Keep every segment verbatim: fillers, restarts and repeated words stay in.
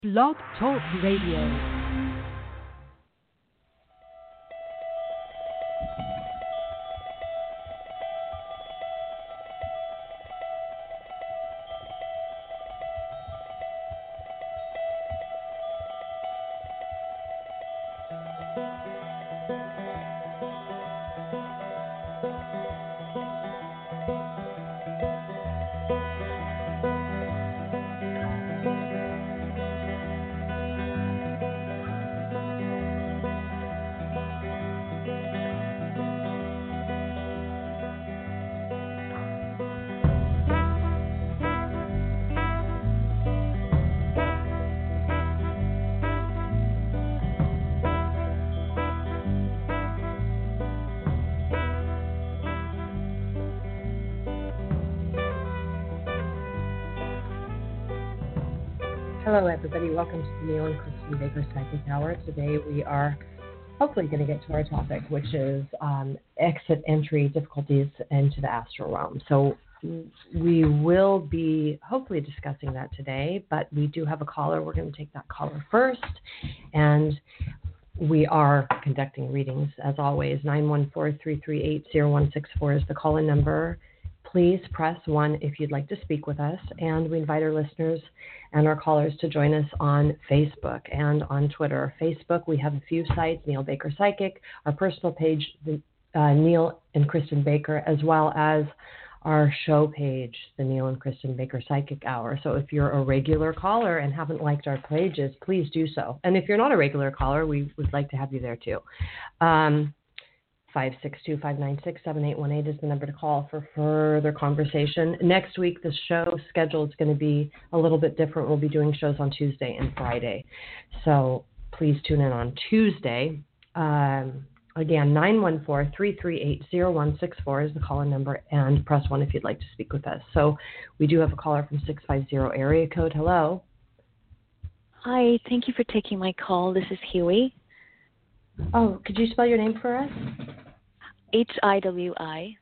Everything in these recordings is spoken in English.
Blog Talk Radio. Hello, everybody. Welcome to the Neil and Kristen Baker Psychic Hour. Today we are hopefully going to get to our topic, which is um, exit entry difficulties into the astral realm. So we will be hopefully discussing that today, but we do have a caller. We're going to take that caller first, and we are conducting readings as always. nine one four, three three eight, zero one six four is the call-in number. Please press one if you'd like to speak with us, and we invite our listeners and our callers to join us on Facebook and on Twitter. Facebook, we have a few sites, Neil Baker Psychic, our personal page, the, uh, Neil and Kristen Baker, as well as our show page, the Neil and Kristen Baker Psychic Hour. So if you're a regular caller and haven't liked our pages, please do so. And if you're not a regular caller, we would like to have you there too. Um, five six two, five nine six, seven eight one eight is the number to call for further conversation. Next week, the show schedule is going to be a little bit different. We'll be doing shows on Tuesday and Friday. So please tune in on Tuesday. Um, again, nine one four, three three eight, zero one six four is the call-in number, and press one if you'd like to speak with us. So we do have a caller from six five zero area code. Hello. Hi, thank you for taking my call. This is Huey. Oh, could you spell your name for us? H I W I.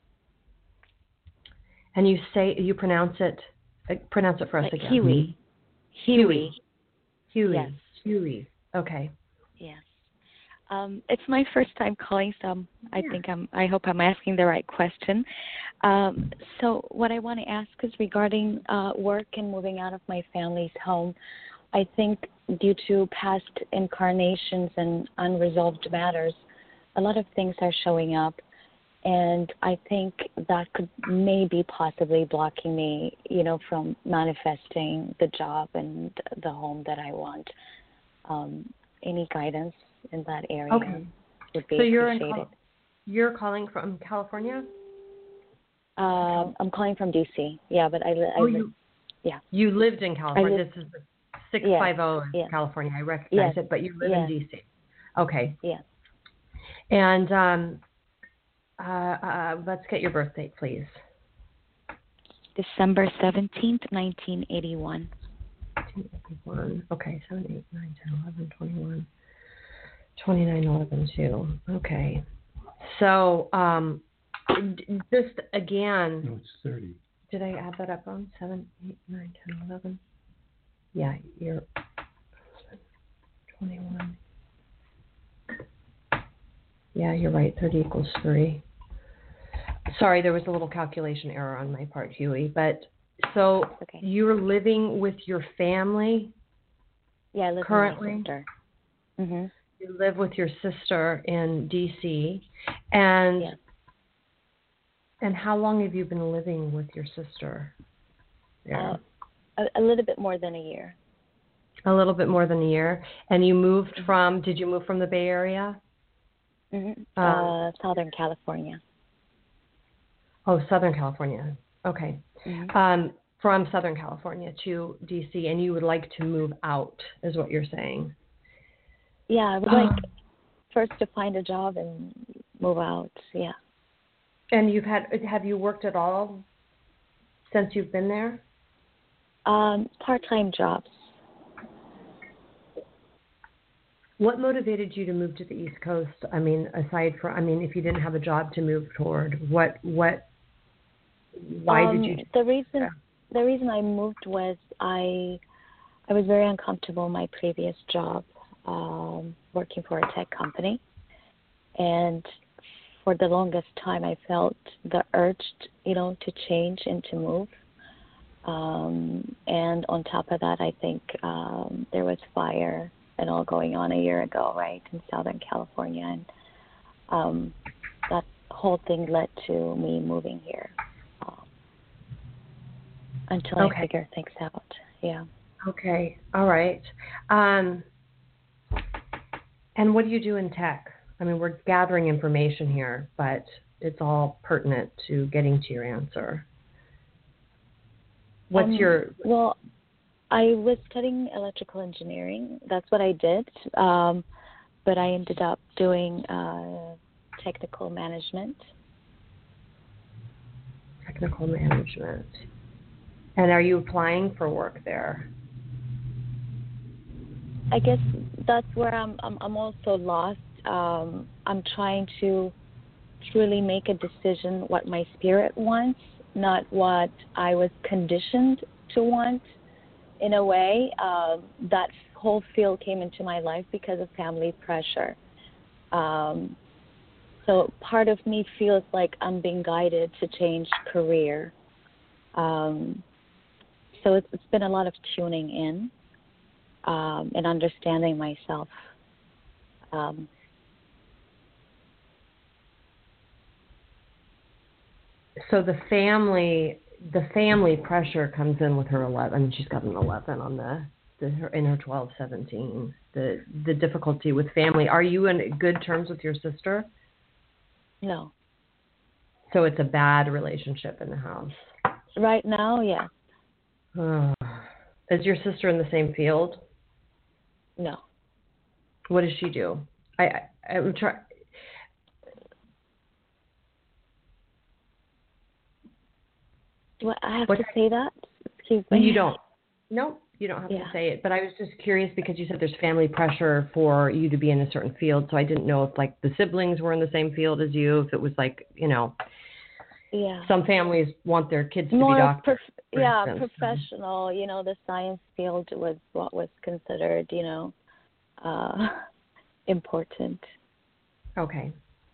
And you say, you pronounce it, uh, pronounce it for us uh, again. Huey. Huey. Huey. Huey. Yes. Huey. Okay. Yes. Um, it's my first time calling, so I'm, I Yeah. think I'm, I hope I'm asking the right question. Um, so what I want to ask is regarding uh, work and moving out of my family's home. I think due to past incarnations and unresolved matters, a lot of things are showing up, and I think that could maybe possibly blocking me, you know, from manifesting the job and the home that I want. Um, any guidance in that area Okay. would be so you're appreciated. In Cal- you're calling from California? Um, I'm calling from D C. Yeah, but I, li- I Oh, li- you, yeah. You lived in California. Live, this is the six fifty yes, in yes, California. I recognize yes, it, but you live yes, in D C. Okay. yes. And um, uh, uh, let's get your birth date, please. December seventeenth, nineteen eighty-one. nineteen eighty-one. Okay, seven, eight, nine, ten, eleven, twenty-one, twenty-nine, eleven, two. Okay. So um, just again. No, it's thirty. Did I add that up wrong? seven, eight, nine, ten, eleven. Yeah, you're twenty-one. Yeah, you're right. thirty equals three. Sorry, there was a little calculation error on my part, Huey. But so Okay. you're living with your family? Yeah, I live currently? with my sister. Mm-hmm. You live with your sister in D C. And Yes. and how long have you been living with your sister there? Uh, a, a little bit more than a year. A little bit more than a year. And you moved from, did you move from the Bay Area? Mm-hmm. Um, Uh, Southern California. Oh, Southern California. Okay. Mm-hmm. Um, from Southern California to D C, and you would like to move out, is what you're saying. Yeah, I would like first to find a job and move out. Yeah. And you've had, have you worked at all since you've been there? Um, part-time jobs. What motivated you to move to the East Coast? I mean, aside from, I mean, if you didn't have a job to move toward, what, what, why um, did you? The reason, Yeah. the reason I moved was I, I was very uncomfortable in my previous job, um, working for a tech company. And for the longest time, I felt the urge, you know, to change and to move. Um, and on top of that, I think um, there was fire and all going on a year ago, right, in Southern California. And um, that whole thing led to me moving here um, until okay. I figure things out. Yeah. Okay. All right. Um, and what do you do in tech? I mean, we're gathering information here, but it's all pertinent to getting to your answer. What's um, your... Well, I was studying electrical engineering. That's what I did. Um, but I ended up doing uh, technical management. Technical management. And are you applying for work there? I guess that's where I'm. I'm, I'm also lost. Um, I'm trying to truly make a decision what my spirit wants, not what I was conditioned to want. In a way, uh, that whole field came into my life because of family pressure. Um, so part of me feels like I'm being guided to change career. Um, so it's, it's been a lot of tuning in. Um, and understanding myself. Um, so the family, the family pressure comes in with her eleven. I mean, she's got an eleven on the, the her, in her twelve, seventeen. The the difficulty with family. Are you in good terms with your sister? no. So it's a bad relationship in the house. Right now, yeah. Oh. Is your sister in the same field? No. What does she do? I, I I'm trying. Do I have What? to say that? Excuse me. You don't. No, you don't have yeah. to say it. But I was just curious because you said there's family pressure for you to be in a certain field. So I didn't know if like the siblings were in the same field as you. If it was like, you know, yeah. some families want their kids to More be doctors. prof- yeah, instance. professional. You know, the science field was what was considered, you know, uh, important. Okay.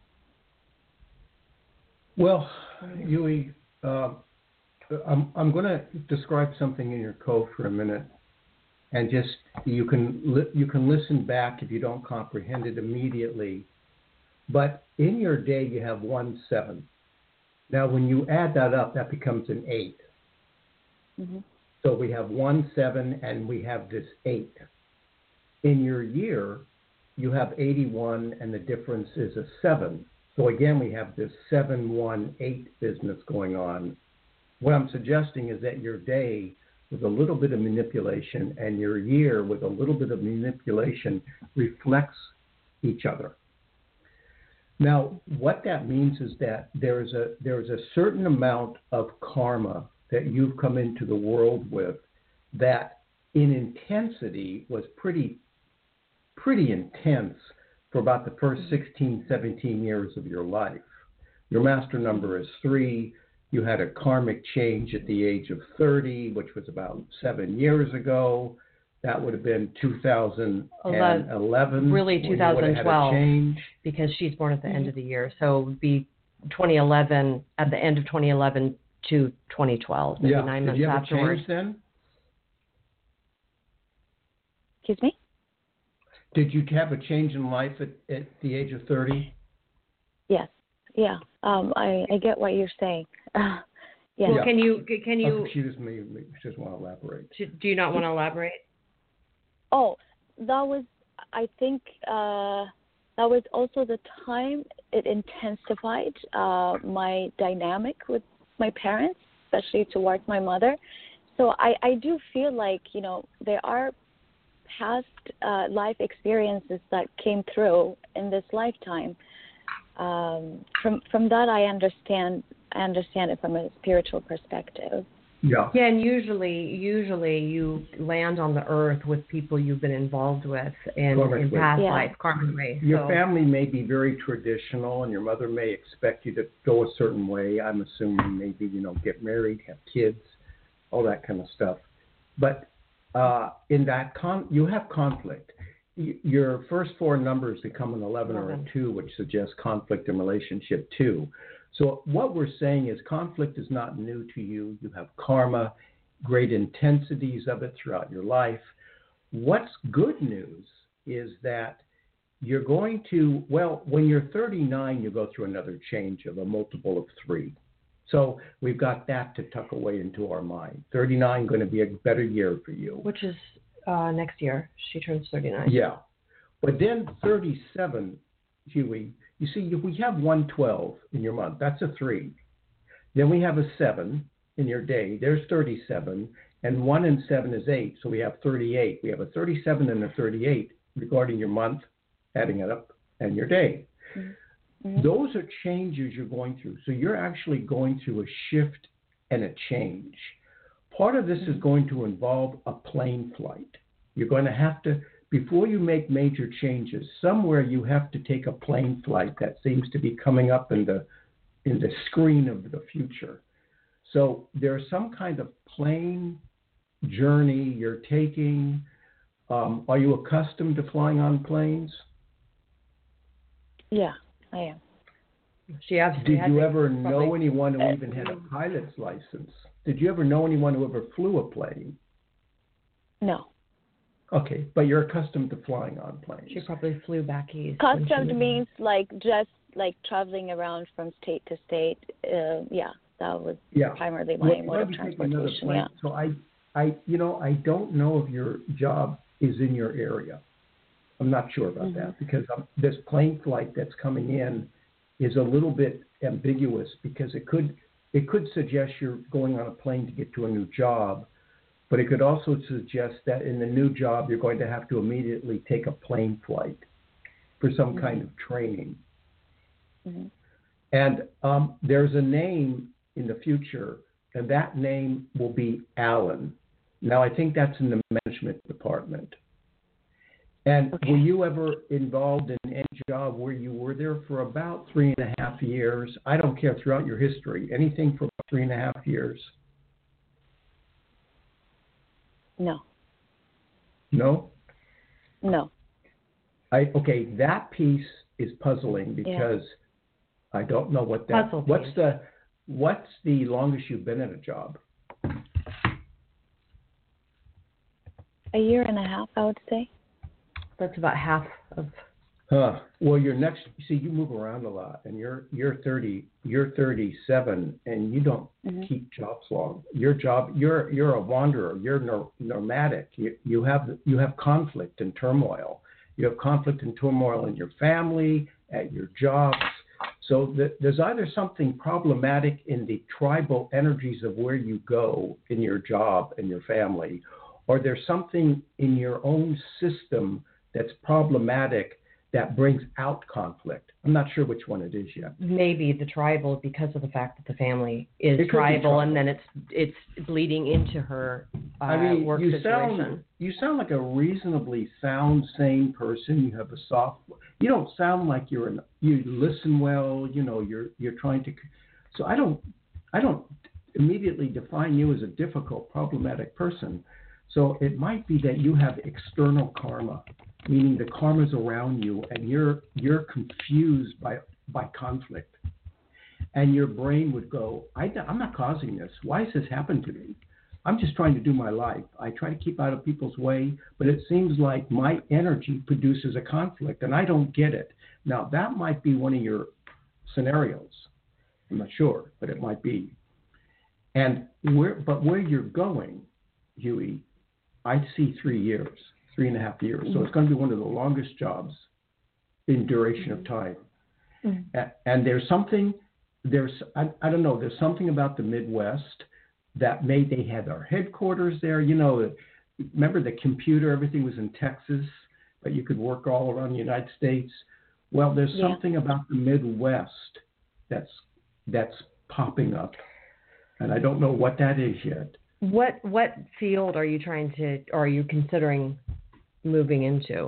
Well, Yui, uh, I'm I'm going to describe something in your code for a minute, and just you can li- you can listen back if you don't comprehend it immediately. But in your day, you have one seven. Now, when you add that up, that becomes an eight. Mm-hmm. So we have one seven, and we have this eight. In your year, you have eighty-one, and the difference is a seven. So again, we have this seven one eight business going on. What I'm suggesting is that your day with a little bit of manipulation and your year with a little bit of manipulation reflects each other. Now, what that means is that there's a there's a certain amount of karma that you've come into the world with that in intensity was pretty pretty intense for about the first sixteen, seventeen years of your life. Your master number is three. You had a karmic change at the age of thirty, which was about seven years ago. That would have been two thousand eleven. Really two thousand twelve, change. Because she's born at the end of the year. So it would be twenty eleven, at the end of twenty eleven to twenty twelve, maybe yeah. nine Did months you have afterwards. A change then? Excuse me? Did you have a change in life at, at the age of thirty? Yes. Yeah. Um, I, I get what you're saying. Uh, yeah. Well, can you, can you, Oh, excuse me, she doesn't want to elaborate. do you not want to elaborate? Oh, that was, I think, uh, that was also the time it intensified uh, my dynamic with my parents, especially towards my mother. So I, I do feel like, you know, there are past uh, life experiences that came through in this lifetime. Um, from from that, I understand. I understand it from a spiritual perspective. Yeah. Yeah, and usually, usually you land on the earth with people you've been involved with in, in past yeah. life, karmically. Your so. family may be very traditional, and your mother may expect you to go a certain way. I'm assuming maybe, you know, get married, have kids, all that kind of stuff. But uh, in that con- you have conflict. Y- your first four numbers become an eleven or a two, which suggests conflict in relationship two. So what we're saying is conflict is not new to you. You have karma, great intensities of it throughout your life. What's good news is that you're going to, well, when you're thirty-nine, you go through another change of a multiple of three. So we've got that to tuck away into our mind. thirty-nine going to be a better year for you. Which is uh, next year. She turns thirty-nine. Yeah. But then thirty-seven, Huey, you see, we have one twelve in your month. That's a three. Then we have a seven in your day. There's thirty-seven. And one and seven is eight. So we have thirty-eight. We have a thirty-seven and a thirty-eight regarding your month, adding it up, and your day. Mm-hmm. Those are changes you're going through. So you're actually going through a shift and a change. Part of this mm-hmm. is going to involve a plane flight. You're going to have to, before you make major changes, somewhere you have to take a plane flight that seems to be coming up in the in the screen of the future. So there's some kind of plane journey you're taking. Um, are you accustomed to flying on planes? Yeah, I am. She Did you ever know anyone who even had a pilot's license? Did you ever know anyone who ever flew a plane? No. Okay, but you're accustomed to flying on planes. She probably flew back east. Accustomed means like just like traveling around from state to state. Uh, yeah, that was yeah. primarily my well, mode of transportation. Plane, yeah. So I, I, you know, I don't know if your job is in your area. I'm not sure about mm-hmm. that because um, this plane flight that's coming in is a little bit ambiguous because it could it could suggest you're going on a plane to get to a new job, but it could also suggest that in the new job you're going to have to immediately take a plane flight for some mm-hmm. kind of training. Mm-hmm. And um, there's a name in the future, and that name will be Alan. Now, I think that's in the management department. And okay. were you ever involved in any job where you were there for about three and a half years? I don't care throughout your history. Anything for about three and a half years? No. No? No. I okay, that piece is puzzling because yeah. I don't know what that Puzzle what's piece. the what's the longest you've been at a job? A year and a half, I would say. That's about half of. Huh. Well, you're next. See, you move around a lot, and you're you're thirty. You're thirty-seven, and you don't mm-hmm. keep jobs long. Your job. You're you're a wanderer. You're no, nomadic. You you have you have conflict and turmoil. You have conflict and turmoil in your family, at your jobs. So the, there's either something problematic in the tribal energies of where you go in your job and your family, or there's something in your own system that's problematic that brings out conflict. I'm not sure which one it is yet. Maybe the tribal, because of the fact that the family is it tribal, tribal, and then it's it's bleeding into her uh, I mean, work you situation. Sound, you sound like a reasonably sound, sane person. You have a soft. You don't sound like you're an. You listen well. You know, you're you're trying to. So I don't I don't immediately define you as a difficult, problematic person. So it might be that you have external karma, meaning the karma's around you, and you're you're confused by by conflict, and your brain would go, I, I'm not causing this. Why has this happened to me? I'm just trying to do my life. I try to keep out of people's way, but it seems like my energy produces a conflict, and I don't get it. Now that might be one of your scenarios. I'm not sure, but it might be. And where, but where you're going, Huey, I see three years, three and a half years. So it's going to be one of the longest jobs in duration of time. Mm-hmm. And there's something, there's, I, I don't know, there's something about the Midwest that made, they had their headquarters there. You know, remember the computer, everything was in Texas, but you could work all around the United States. Well, there's yeah. something about the Midwest that's, that's popping up. And I don't know what that is yet. What what field are you trying to, or are you considering moving into?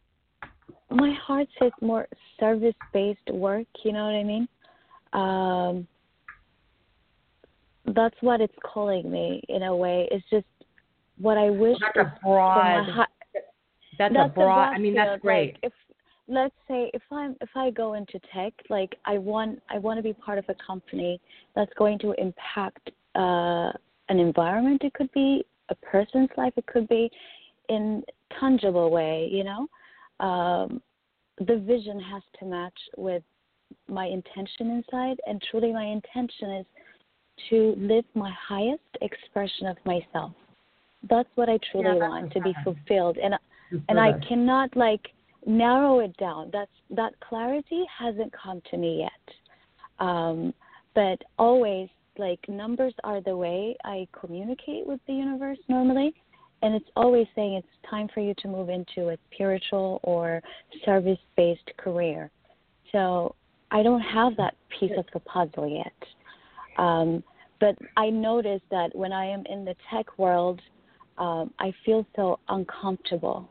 My heart says more service-based work, you know what I mean? Um, that's what it's calling me in a way. It's just what I wish That's is a broad. for my hi- That's, that's a broad. I mean, field. that's great. Like if let's say if I'm if I go into tech, like I want I want to be part of a company that's going to impact uh, an environment. It could be a person's life. It could be in tangible way. You know, um, the vision has to match with my intention inside, and truly, my intention is to live my highest expression of myself. That's what I truly Yeah, want, to okay. be fulfilled, and Good and for I that. cannot like narrow it down. That's that clarity hasn't come to me yet. Um, but always, like, numbers are the way I communicate with the universe normally, and it's always saying it's time for you to move into a spiritual or service-based career. So I don't have that piece of the puzzle yet. Um, but I notice that when I am in the tech world, um, I feel so uncomfortable.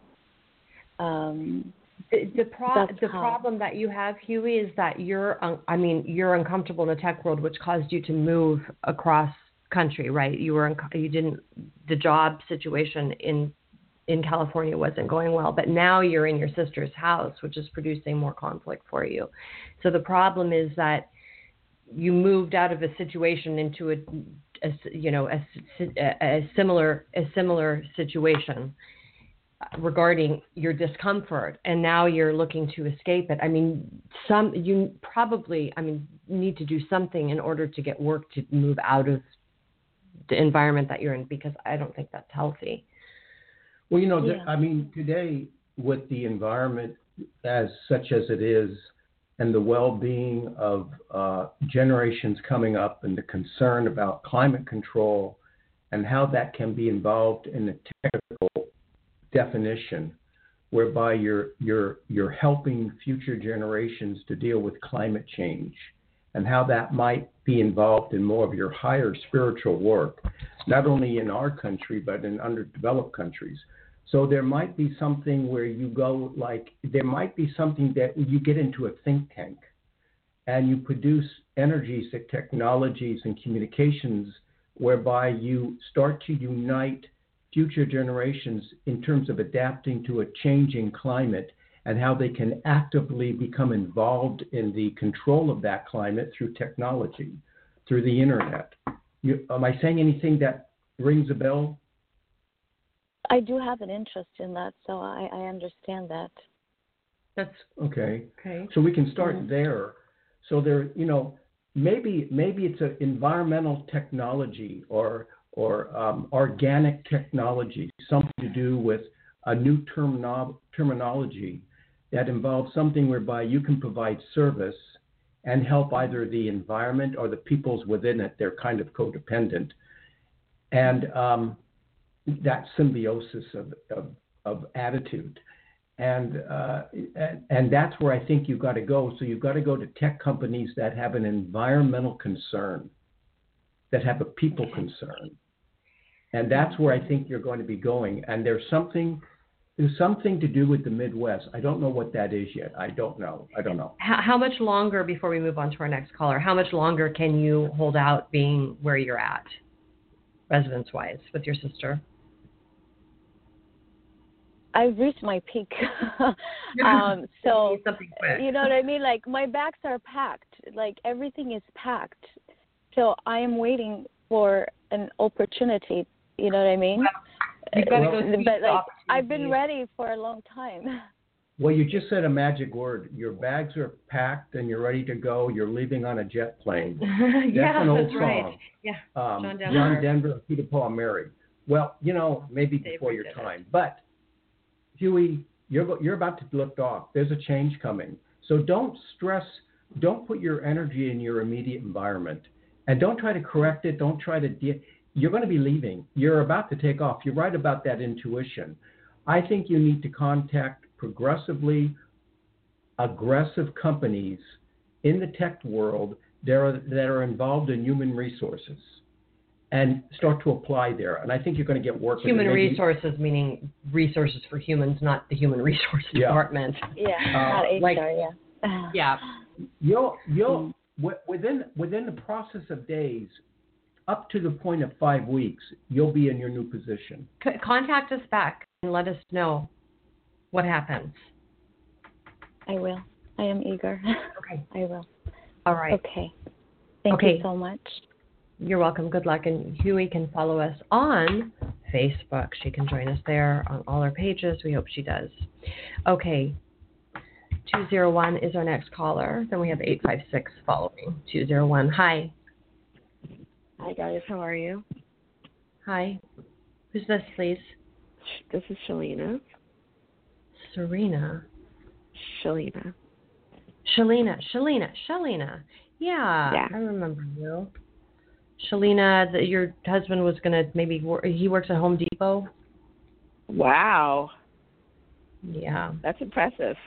Um, The, the, pro- That's the how. problem that you have, Huey, is that you're, un- I mean, you're uncomfortable in the tech world, which caused you to move across country, right? You were, un- you didn't, the job situation in, in California wasn't going well, but now you're in your sister's house, which is producing more conflict for you. So the problem is that you moved out of a situation into a, a you know, a, a, a similar, a similar situation regarding your discomfort, and now you're looking to escape it. I mean, some you probably, I mean, need to do something in order to get work to move out of the environment that you're in, because I don't think that's healthy. Well, you know, Yeah. th- I mean, today with the environment as such as it is, and the well-being of uh, generations coming up, and the concern about climate control and how that can be involved in the technical definition, whereby you're you're you're helping future generations to deal with climate change, and how that might be involved in more of your higher spiritual work, not only in our country but in underdeveloped countries. So there might be something where you go, like there might be something that you get into a think tank and you produce energies, technologies, and communications whereby you start to unite future generations in terms of adapting to a changing climate, and how they can actively become involved in the control of that climate through technology, through the internet. You, am I saying anything that rings a bell? I do have an interest in that, so I, I understand that. That's Okay. okay. So we can start Mhm. there. So there, you know, maybe maybe it's an environmental technology or or um, organic technology, something to do with a new termino- terminology that involves something whereby you can provide service and help either the environment or the peoples within it. They're kind of codependent. And um, that symbiosis of, of, of attitude. And, uh, and and that's where I think you've got to go. So you've got to go to tech companies that have an environmental concern, that have a people concern. And that's where I think you're going to be going. And there's something there's something to do with the Midwest. I don't know what that is yet. I don't know. I don't know. How, how much longer, before we move on to our next caller, how much longer can you hold out being where you're at, residence-wise, with your sister? I've reached my peak. um, so, Something quick. you know what I mean? Like, my bags are packed. Like, everything is packed. So I am waiting for an opportunity. You know what I mean? You've got to go Uh, seize but, the like, I've been opportunity. ready for a long time. Well, you just said a magic word. Your bags are packed and you're ready to go. You're leaving on a jet plane. yeah, That's an old that's song. right. Yeah, Um, John Denver. John Denver and Peter Paul and Mary. Well, you know, maybe They before your did it. time. But, Huey, you're, go- you're about to lift off. There's a change coming. So don't stress. Don't put your energy in your immediate environment. And don't try to correct it. Don't try to... De- you're going to be leaving. You're about to take off. You're right about that intuition. I think you need to contact progressively aggressive companies in the tech world that are, that are involved in human resources and start to apply there. And I think you're going to get work. with Human it. Maybe- resources, meaning resources for humans, not the human resource Yeah. department. Yeah, Uh, not H R, like- yeah. Yeah. You'll, you'll, wi- within, within the process of days, up to the point of five weeks, you'll be in your new position. C- contact us back and let us know what happens. I will. I am eager. Okay. I will. All right. Okay. Thank Okay. you so much. You're welcome. Good luck. And Huey can follow us on Facebook. She can join us there on all our pages. We hope she does. Okay. two zero one is our next caller. Then we have eight five six following. two zero one. Hi. Hi, guys. How are you? Hi. Who's this, please? This is Shalina. Serena. Shalina. Shalina. Shalina. Shalina. Yeah, Yeah. I remember you. Shalina, the, your husband was going to maybe work, he works at Home Depot. Wow. Yeah. That's impressive.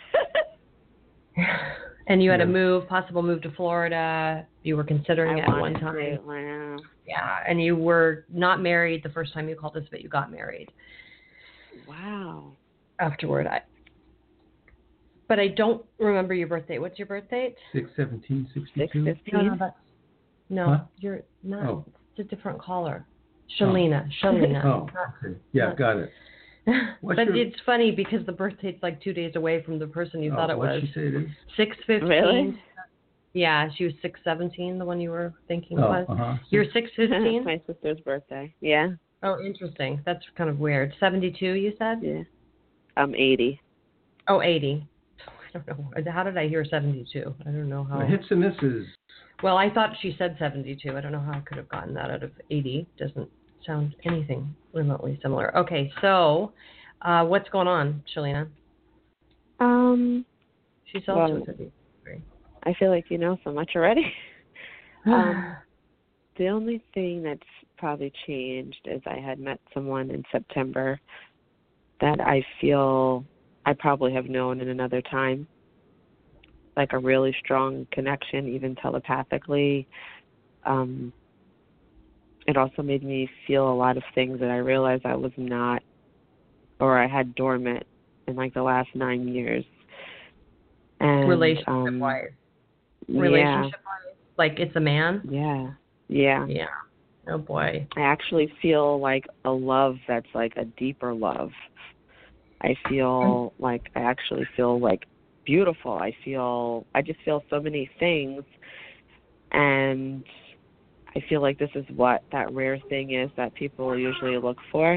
And you had Yeah. a move, possible move to Florida. You were considering I it at one wanted time. to. Wow. Yeah, and you were not married the first time you called us, but you got married Wow. afterward. I, but I don't remember your birthday. What's your birthday? six seventeen Six sixty-two. No, fifteen. no, that's, no Huh? you're not. Oh. It's a different caller. Shalina. Shalina. Oh, okay. Yeah, Not- got it. What's but your- it's funny because the birthday's like two days away from the person you Oh, thought it what'd was. she say it is? Six fifteen. Really? Yeah, she was six seventeen. The one you were thinking Oh, was. uh-huh. You're six fifteen. My sister's birthday. Yeah. Oh, interesting. That's kind of weird. seventy-two, you said? Yeah. I'm eighty. Oh, eighty. I don't know. How did I hear seventy-two? I don't know how. Well, hits and misses. Well, I thought she said seventy-two. I don't know how I could have gotten that out of eighty. Doesn't sound anything remotely similar. Okay, so uh, what's going on, Shalina? Um, She's also Well, seventy-three. I feel like you know so much already. um, the only thing that's probably changed is I had met someone in September that I feel I probably have known in another time, like a really strong connection, even telepathically. Um, it also made me feel a lot of things that I realized I was not, or I had dormant in like the last nine years. And, Relationship um, wise. yeah, Relationship wise? Like it's a man? yeah, yeah. Yeah. Oh boy. I actually feel like a love that's like a deeper love. I feel like I actually feel like beautiful. I feel, I just feel so many things. And I feel like this is what that rare thing is that people usually look for.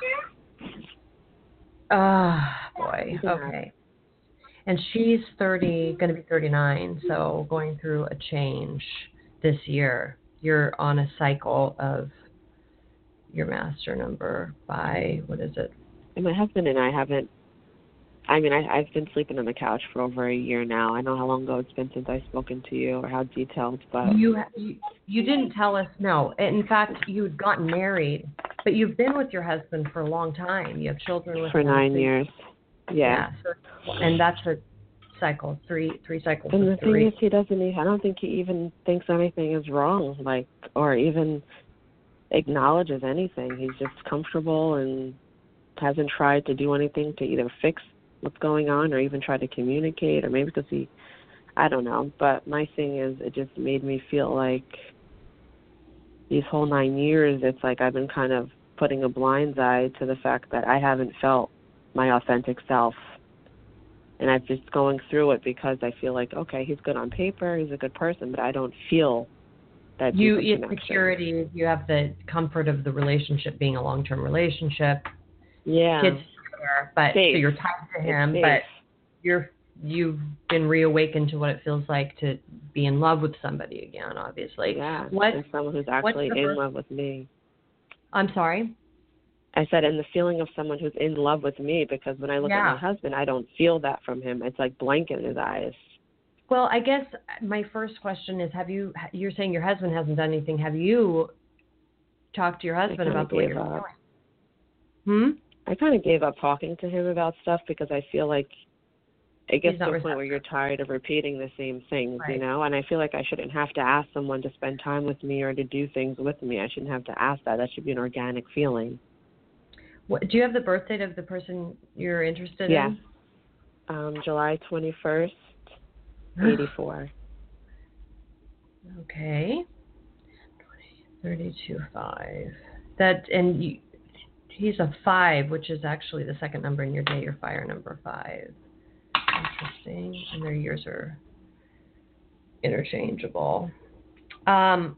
Ah, boy. Yeah. Okay. And she's thirty, going to be thirty-nine, so going through a change this year. You're on a cycle of your master number by, what is it? And my husband and I haven't, I mean, I, I've been sleeping on the couch for over a year now. I know how long ago it's been since I've spoken to you or how detailed, but... You, you you didn't tell us, no. In fact, you had gotten married, but you've been with your husband for a long time. You have children with For him. nine so- years. Yeah. Yeah. So, and that's a cycle, three three cycles And the of thing three. is, he doesn't even, I don't think he even thinks anything is wrong, like, or even acknowledges anything. He's just comfortable and hasn't tried to do anything to either fix what's going on or even try to communicate, or maybe because he, I don't know. But my thing is, it just made me feel like these whole nine years, it's like I've been kind of putting a blind eye to the fact that I haven't felt my authentic self. And I'm just going through it because I feel like, okay, he's good on paper, he's a good person, but I don't feel that You, deeper it's connection. security. You have the comfort of the relationship being a long-term relationship. Yeah. Kids there, but Safe. so you're tied to It's him, safe. but you're you've been reawakened to what it feels like to be in love with somebody again. Obviously, Yeah, What? and someone who's what's actually the in first- love with me. I'm sorry. I said, and the feeling of someone who's in love with me, because when I look Yeah. at my husband, I don't feel that from him. It's like blank in his eyes. Well, I guess my first question is: Have you? You're saying your husband hasn't done anything. Have you talked to your husband kinda about the way gave you're up. feeling? Hmm. I kind of gave up talking to him about stuff because I feel like it gets He's to not a point where receptive. you're tired of repeating the same things, you Right. know? And I feel like I shouldn't have to ask someone to spend time with me or to do things with me. I shouldn't have to ask that. That should be an organic feeling. What, do you have the birth date of the person you're interested Yeah. in? Um, July twenty-first, eighty-four. Okay. thirty-two five. That and you, he's a five, which is actually the second number in your day. Your fire number five. Interesting. And their years are interchangeable. Um.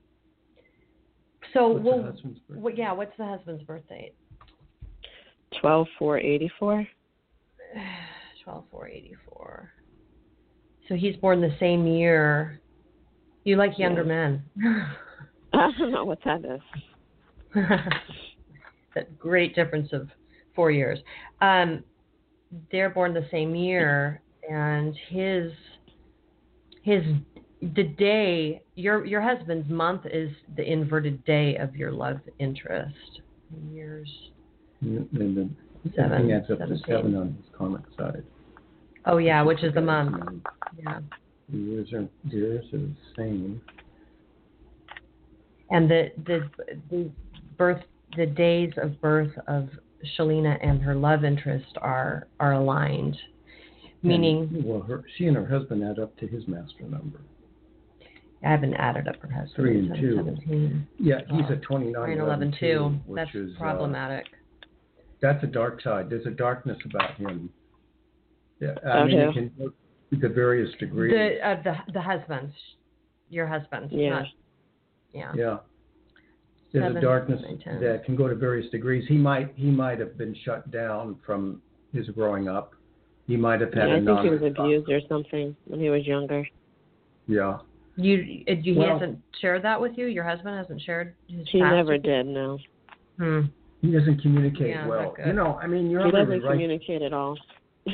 So, What's the well, husband's birthday? what, yeah. What's the husband's birth date? Twelve four eighty four. Twelve four eighty four. So he's born the same year. You like younger Yeah. men. I don't know what that is. That great difference of four years. Um, they're born the same year, and his his the day your your husband's month is the inverted day of your love interest. Years. And then Seven, everything adds up seventeen. to seven on his comic side. Oh yeah, which is the Okay, month. so Yeah. The years are the years are the same. And the the the birth the days of birth of Shalina and her love interest are are aligned, meaning And, well, her she and her husband add up to his master number. I haven't added up her husband. Three and two. seventeen. Yeah, he's Oh, a twenty-nine. nine eleven two. which That's is, uh, problematic. that's a dark side. There's a darkness about him. Yeah, I mean, Okay. you can look at the various degrees. The uh, the the husband, your husband. Yeah. Not, yeah. Yeah. There's Seven, a darkness nine, ten. that can go to various degrees. He might he might have been shut down from his growing up. He might have had Yeah, a I think non he was abused or something when he was younger. Yeah. You, uh, he Well- hasn't shared that with you. Your husband hasn't shared his. He past never with you? did, no. Hmm. He doesn't communicate Yeah, well. not good. You know, I mean, you're He absolutely doesn't right. communicate at all.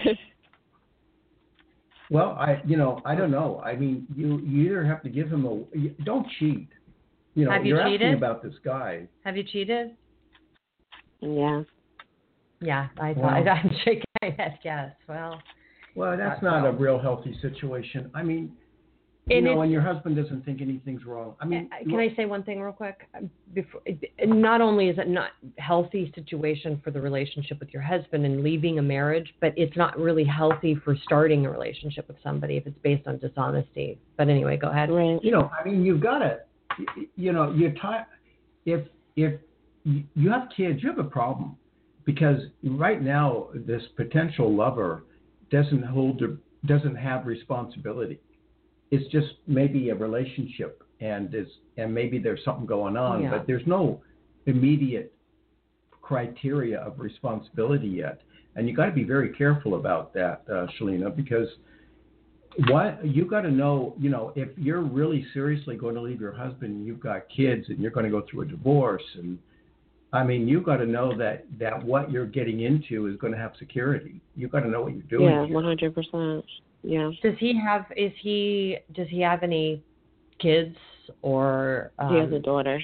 Well, I, you know, I don't know. I mean, you, you either have to give him a, you, don't cheat. You know, Have you you're asking cheated? about this guy. Have you cheated? Yeah. Yeah, I Well- thought I'm shaking my head. Yes. Well, Well, that's That's not a well. real healthy situation. I mean, you And know, it's- when your husband doesn't think anything's wrong. I mean, Uh, Can I say one thing real quick? Um, Before, not only is it not a healthy situation for the relationship with your husband and leaving a marriage, but it's not really healthy for starting a relationship with somebody if it's based on dishonesty. But anyway, go ahead. Right. you know, I mean, you've got to, you know, you're ti if if you have kids, you have a problem because right now this potential lover doesn't hold, doesn't have responsibility. It's just maybe a relationship, and is and maybe there's something going on, Yeah. but there's no immediate criteria of responsibility yet. And you got to be very careful about that, uh, Shalina, because what you got to know, you know, if you're really seriously going to leave your husband, and you've got kids, and you're going to go through a divorce, and I mean, you got to know that that what you're getting into is going to have security. You got to know what you're doing. Yeah, here. one hundred percent. Yeah. Does he have? Is he? Does he have any kids or? Um, He has a daughter.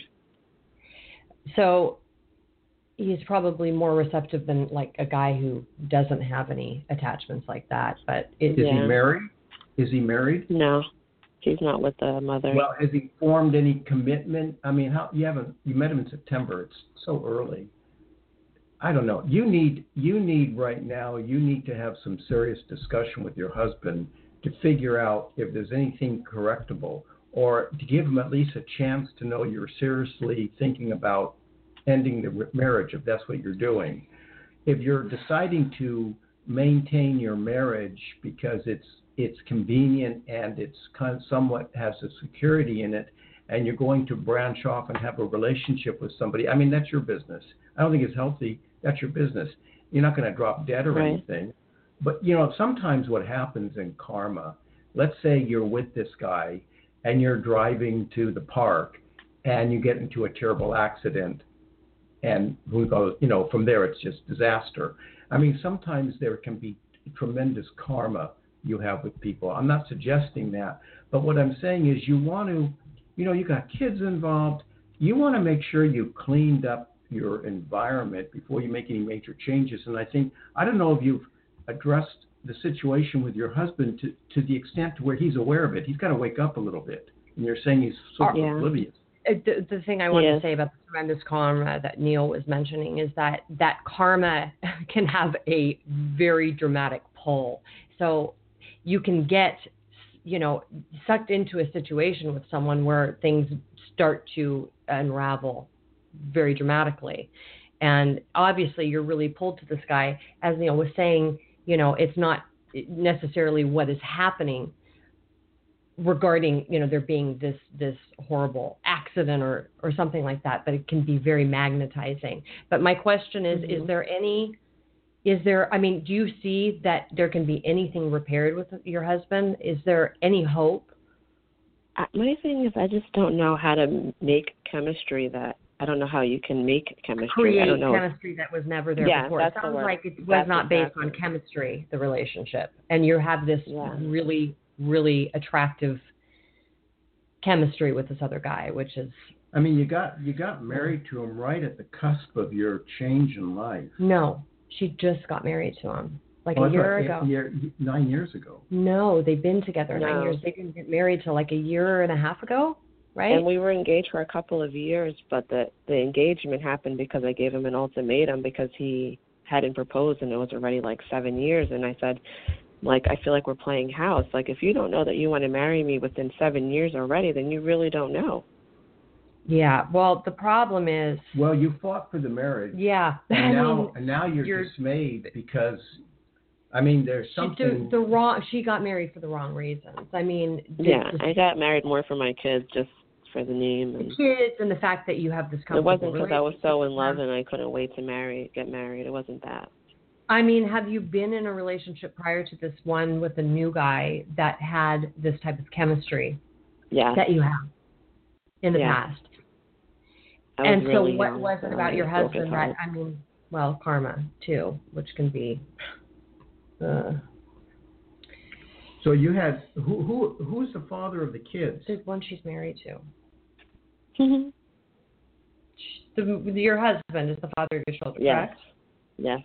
So he's probably more receptive than like a guy who doesn't have any attachments like that. But it, Is Yeah. he married? Is he married? No, he's not with the mother. Well, has he formed any commitment? I mean, how you haven't you met him in September? It's so early. I don't know. You need you need right now. You need to have some serious discussion with your husband to figure out if there's anything correctable, or to give him at least a chance to know you're seriously thinking about ending the marriage if that's what you're doing. If you're deciding to maintain your marriage because it's it's convenient and it's kind of somewhat has a security in it, and you're going to branch off and have a relationship with somebody, I mean, that's your business. I don't think it's healthy. That's your business. You're not going to drop dead or Right. anything. But, you know, sometimes what happens in karma, let's say you're with this guy and you're driving to the park and you get into a terrible accident, and who goes, you know, from there it's just disaster. I mean, sometimes there can be tremendous karma you have with people. I'm not suggesting that, but what I'm saying is you want to, you know, you got kids involved. You want to make sure you cleaned up your environment before you make any major changes. And I think, I don't know if you've addressed the situation with your husband to, to the extent to where he's aware of it. He's got to wake up a little bit. And you're saying he's sort of Yeah. oblivious. Uh, the, the thing I want Yes. to say about the tremendous karma that Neil was mentioning is that that karma can have a very dramatic pull. So you can get you know, sucked into a situation with someone where things start to unravel very dramatically. And obviously you're really pulled to this guy. As Neil was saying, you know, it's not necessarily what is happening regarding, you know, there being this this horrible accident or, or something like that, but it can be very magnetizing. But my question is, mm-hmm. is there any, is there, I mean, do you see that there can be anything repaired with your husband? Is there any hope? My thing is I just don't know how to make chemistry that, I don't know how you can make chemistry. Create I don't know chemistry if, that was never there yeah, before. That's it sounds the word. like it was that's not based exactly. on chemistry, the relationship. And you have this yeah. really, really attractive chemistry with this other guy, which is... I mean, you got you got married to him right at the cusp of your change in life. No, she just got married to him. Like oh, a year ago. A year, nine years ago. No, they've been together no. nine years. They didn't get married till like a year and a half ago, right? And we were engaged for a couple of years, but the, the engagement happened because I gave him an ultimatum because he hadn't proposed and it was already like seven years. And I said, like, I feel like we're playing house. Like, if you don't know that you want to marry me within seven years already, then you really don't know. Yeah, well, the problem is... Well, you fought for the marriage. Yeah. And I now, mean, and now you're, you're dismayed because... I mean, there's something. She, the wrong, she got married for the wrong reasons. I mean, yeah, I got married more for my kids, just for the name and the kids, and the fact that you have this. It wasn't because I was so in love and I couldn't wait to marry, get married. It wasn't that. I mean, have you been in a relationship prior to this one with a new guy that had this type of chemistry? Yeah. That you have in the yeah. past. And so, really what young, was it about your husband that I mean, well, karma too, which can be. Uh, so you had who who who's the father of the kids? The one she's married to. Mm-hmm. the, your husband is the father of your children, yes. correct? Yes.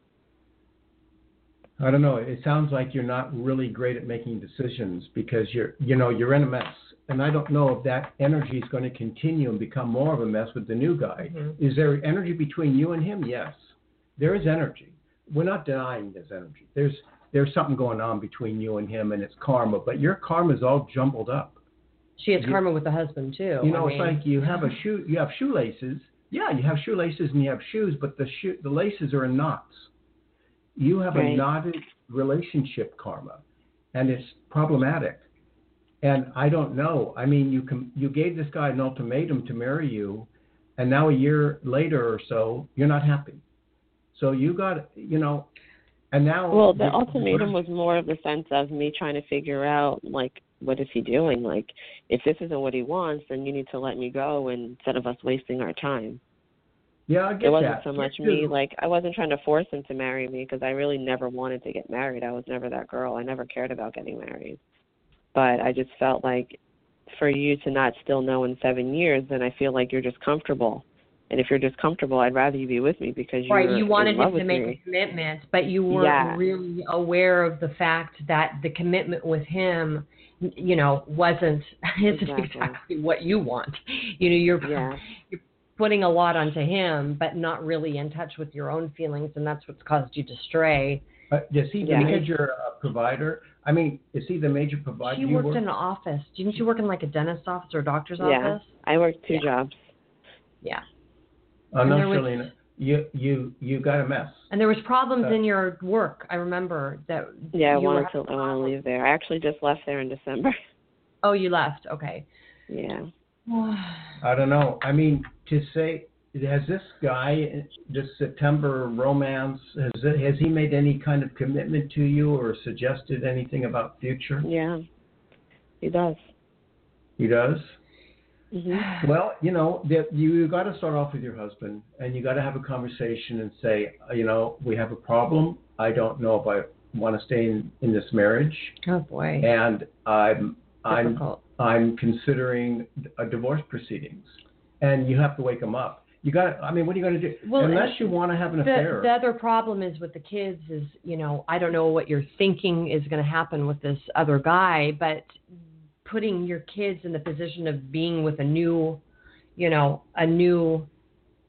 I don't know. It sounds like you're not really great at making decisions because you're you know you're in a mess, and I don't know if that energy is going to continue and become more of a mess with the new guy. Mm-hmm. Is there energy between you and him? Yes, there is energy. We're not denying there's energy. There's there's something going on between you and him, and it's karma. But your karma is all jumbled up. She has you, karma with the husband too. You know, I it's mean. like you have a shoe. You have shoelaces. Yeah, you have shoelaces and you have shoes, but the shoe, the laces are in knots. You have right. a knotted relationship karma, and it's problematic. And I don't know. I mean, you can you gave this guy an ultimatum to marry you, and now a year later or so, you're not happy. So you got, you know, and now... Well, the ultimatum was more of the sense of me trying to figure out, like, what is he doing? Like, if this isn't what he wants, then you need to let me go instead of us wasting our time. Yeah, I get that. It wasn't that. so much me, like, I wasn't trying to force him to marry me because I really never wanted to get married. I was never that girl. I never cared about getting married. But I just felt like for you to not still know in seven years, then I feel like you're just comfortable. And if you're just comfortable, I'd rather you be with me because you're right. You wanted in love him to make me. a commitment, but you weren't yeah. really aware of the fact that the commitment with him, you know, wasn't isn't exactly. exactly what you want. You know, you're yeah. you're putting a lot onto him, but not really in touch with your own feelings, and that's what's caused you to stray. Uh, is he the yeah. major uh, provider? I mean, is he the major provider? She worked work? in an office. Didn't you work in like a dentist's office or a doctor's yeah. office? I worked two yeah. jobs. Yeah. Oh, no, was, Shalina. You, you, you got a mess. And there was problems uh, in your work. I remember that. Yeah, I wanted to. I want to leave there. I actually just left there in December. Oh, you left. Okay. Yeah. I don't know. I mean, to say, has this guy, this September romance, has it, has he made any kind of commitment to you or suggested anything about future? Yeah, he does. He does? Mm-hmm. Well, you know, that you got to start off with your husband, and you got to have a conversation and say, you know, we have a problem. I don't know if I want to stay in, in this marriage. Oh boy. And I'm Difficult. I'm I'm considering a divorce proceedings, and you have to wake him up. You got to, I mean, what are you going to do? Well, unless you want to have an the, affair. The other problem is with the kids is, you know, I don't know what you're thinking is going to happen with this other guy, but putting your kids in the position of being with a new, you know, a new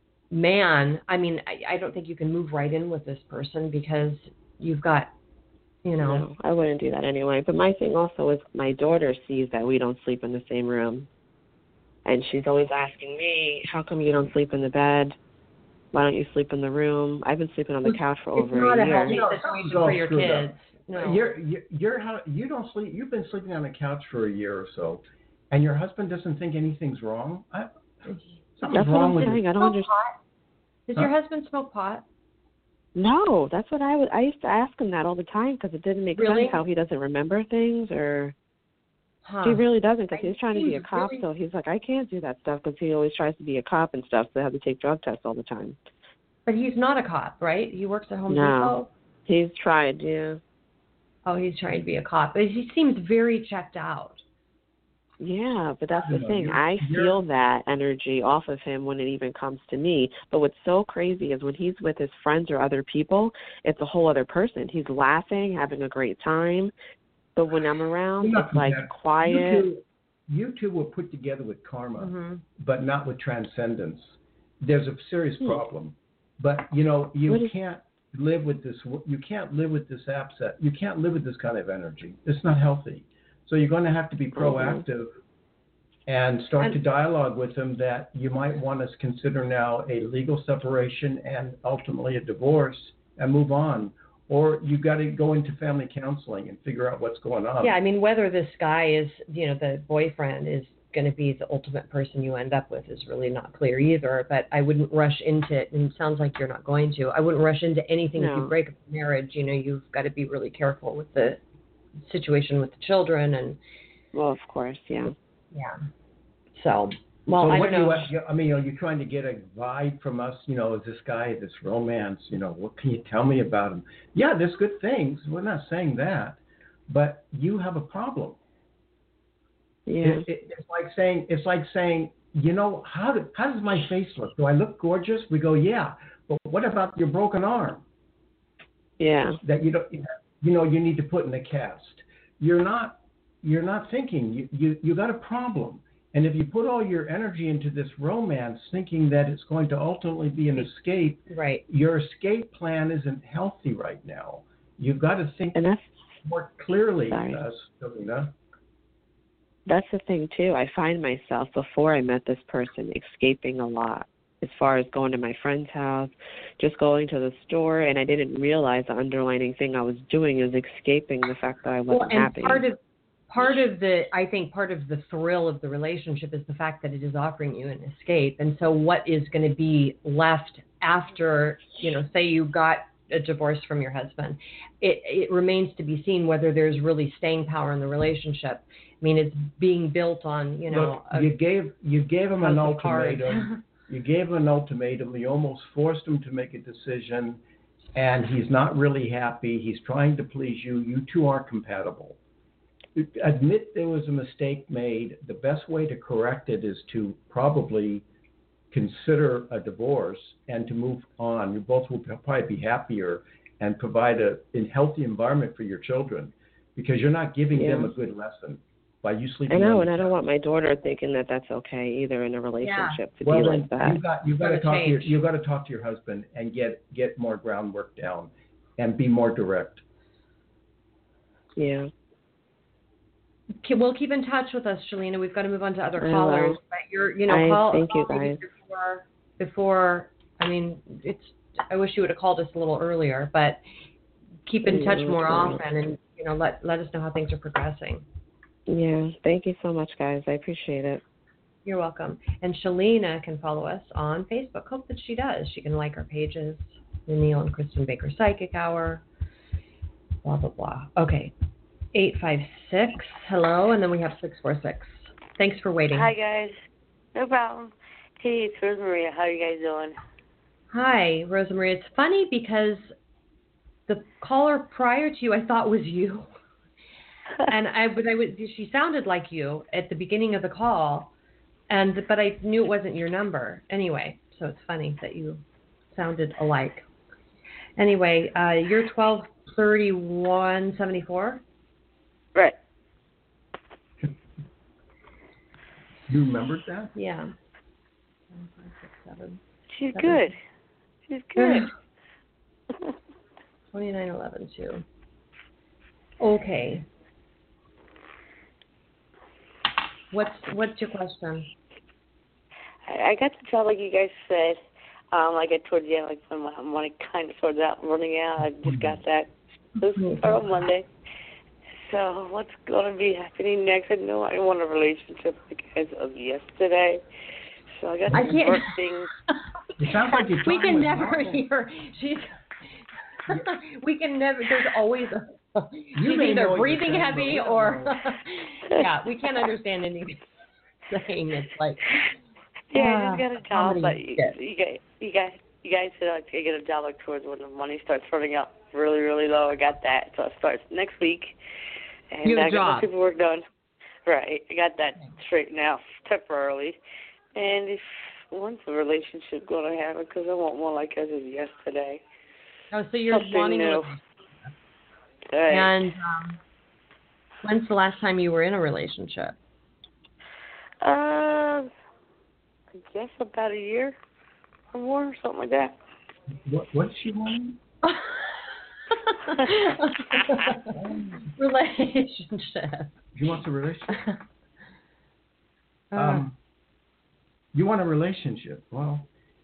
man. I mean, I, I don't think you can move right in with this person because you've got You know. No, I wouldn't do that anyway. But my thing also is my daughter sees that we don't sleep in the same room. And she's always asking me, how come you don't sleep in the bed? Why don't you sleep in the room? I've been sleeping on the couch for it's over not a a year. healthy You know, situation something's all for your screwed kids. up. No. You're, you're, you're how, you don't sleep. You've been sleeping on the couch for a year or so, and your husband doesn't think anything's wrong. I, something's That's what wrong I'm with saying. you. I don't understand. Does Huh? your husband smoke pot? No, that's what I was. I used to ask him that all the time because it didn't make Really? sense how he doesn't remember things, or Huh. he really doesn't because I he's trying to be a seems cop. really- So he's like, I can't do that stuff because he always tries to be a cop and stuff. So they have to take drug tests all the time. But he's not a cop, right? He works at Home No. Depot. He's tried, yeah. Oh, he's trying to be a cop. But he seems very checked out. Yeah, but that's You the know, thing. you're- I you're- feel that energy off of him when it even comes to me. But what's so crazy is when he's with his friends or other people, it's a whole other person. He's laughing, having a great time. But when I'm around, You're not it's like compatible. quiet. You two, you two were put together with karma, Mm-hmm. but not with transcendence. There's a serious Hmm. problem. But you know, you What is- can't live with this. You can't live with this upset. You can't live with this kind of energy. It's not healthy. So you're going to have to be proactive and start And- to dialogue with them that you might want to consider now a legal separation and ultimately a divorce and move on. Or you got to go into family counseling and figure out what's going on. Yeah, I mean, whether this guy is, you know, the boyfriend is going to be the ultimate person you end up with is really not clear either. But I wouldn't rush into it, and it sounds like you're not going to. I wouldn't rush into anything if No. you break up a marriage. You know, you've got to be really careful with the situation with the children, and Well, of course, yeah. yeah. So, well, so I what don't know. you, I mean, are you trying to get a vibe from us? You know, is this guy, this romance? You know, what can you tell me about him? Yeah, there's good things. We're not saying that, but you have a problem. Yeah. It, it, it's like saying, it's like saying, you know, how do, how does my face look? Do I look gorgeous? We go, yeah, but what about your broken arm Yeah. that you don't, you know, you need to put in a cast? You're not, you're not thinking. You you you got a problem. And if you put all your energy into this romance thinking that it's going to ultimately be an escape, Right. your escape plan isn't healthy right now. You've got to think And that's more clearly, Sorry. uh, Selena. that's the thing too. I find myself before I met this person escaping a lot. As far as going to my friend's house, just going to the store, and I didn't realize the underlining thing I was doing is escaping the fact that I Well, wasn't and happy. part of part of the, I think part of the thrill of the relationship is the fact that it is offering you an escape. And so what is going to be left after, you know, say you got a divorce from your husband, it, it remains to be seen whether there's really staying power in the relationship. I mean, it's being built on, you know, Look, you gave you gave him house an of cards. ultimatum. You gave him an ultimatum. You almost forced him to make a decision, and he's not really happy. He's trying to please you. You two aren't compatible. Admit there was a mistake made. The best way to correct it is to probably consider a divorce and to move on. You both will probably be happier and provide a, a healthy environment for your children, because you're not giving Yeah. them a good lesson by you sleeping. I know, on and the I don't couch. want my daughter thinking that that's okay either in a relationship to Well, be then like that. you got you got to Gotta talk to your change. you got to talk to your husband and get get more groundwork down, and be more direct. Yeah. Okay, we'll keep in touch with us, Shalina. We've got to move on to other I callers. will. But you're, you know, I call, thank you call maybe guys. before, before. I mean, it's. I wish you would have called us a little earlier, but keep in touch Yeah, more that's all right. often, and you know, let let us know how things are progressing. Yeah. Thank you so much, guys. I appreciate it. You're welcome. And Shalina can follow us on Facebook. Hope that she does. She can like our pages, the Neil and Kristen Baker Psychic Hour. Blah blah blah. Okay. eight five six, hello, and then we have six four six. Thanks for waiting. Hi, guys. No problem. Hey, it's Rosemaria. How are you guys doing? Hi, Rosemarie. It's funny because the caller prior to you I thought was you. and I but I was she sounded like you at the beginning of the call, and but I knew it wasn't your number. Anyway, so it's funny that you sounded alike. Anyway, uh, you're twelve thirty-one seventy-four? Right. You remembered that? Yeah. One, five, six, seven. She's Seven. good. She's good. twenty-nine eleven two. Okay. What's what's your question? I, I got the job like you guys said. Um, like I told you, like when my money kind of started out running out, I just got that. This on Monday. So what's going to be happening next? I know I want a relationship like as of yesterday. So I got I some can't. work things. It sounds like you're we talking can with never Marvel. hear. She's. we can never. There's always a. You she's may know either what you're breathing saying, but heavy we don't or. know. Yeah, we can't understand anything saying. It's like. Yeah, uh, I just got a job, comedy but you, skit. you guys, you guys, you guys said like I get a job like towards when the money starts running up really, really low. I got that, so it starts next week, and You have a I got job. my paperwork done. Right, I got that straightened out temporarily, and if when's the relationship going to happen? Because I want one like as of yesterday. Oh, so you're Something wanting new. a Right. And um, when's the last time you were in a relationship? Uh, I guess about a year or more, something like that. What, what's she wanting? Relationship. She wants a relationship. Uh, Um, you want a relationship? Well,